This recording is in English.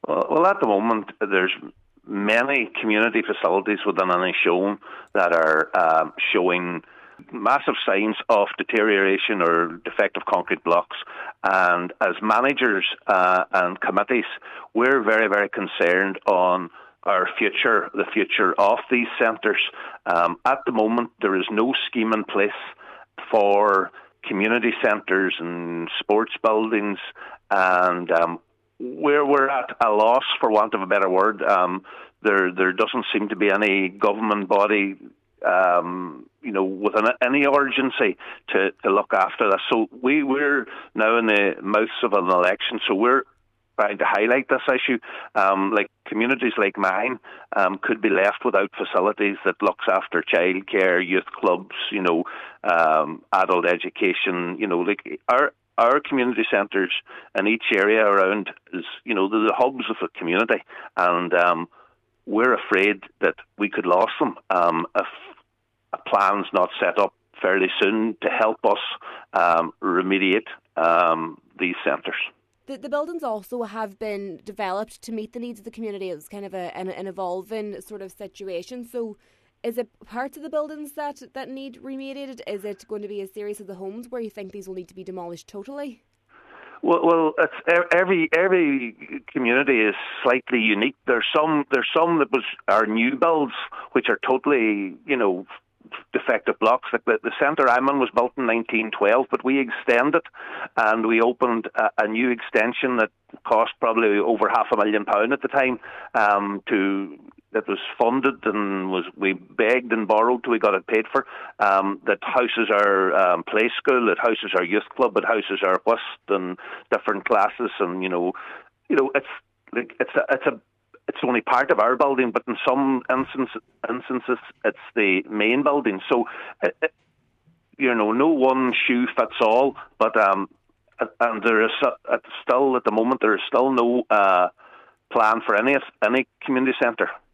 Well, at the moment, there's many community facilities within Inishowen that are showing massive signs of deterioration or defective concrete blocks. And as managers and committees, we're very, very concerned on our future, the future of these centres. At the moment, there is no scheme in place for community centres and sports buildings, and we're at a loss, for want of a better word. There doesn't seem to be any government body, with any urgency to look after this. So we're now in the mouths of an election, so we're trying to highlight this issue. Like communities like mine could be left without facilities that looks after childcare, youth clubs, adult education. Like our community centres in each area around is, they're the hubs of the community, and we're afraid that we could lose them if a plan's not set up fairly soon to help us remediate these centres. The buildings also have been developed to meet the needs of the community. It's kind of an evolving sort of situation. So is it parts of the buildings that need remediated? Is it going to be a series of the homes where you think these will need to be demolished totally? Well, it's every community is slightly unique. There's some that are new builds, which are totally, defective blocks. Like the centre I'm in was built in 1912, but we extended and we opened a new extension that cost probably over £500,000 at the time. That was funded and we begged and borrowed till we got it paid for. That houses our play school, that houses our youth club, that houses our whist and different classes, and it's only part of our building, but in some instances it's the main building. So no one shoe fits all. But and there is still at the moment there is still no plan for any community centre.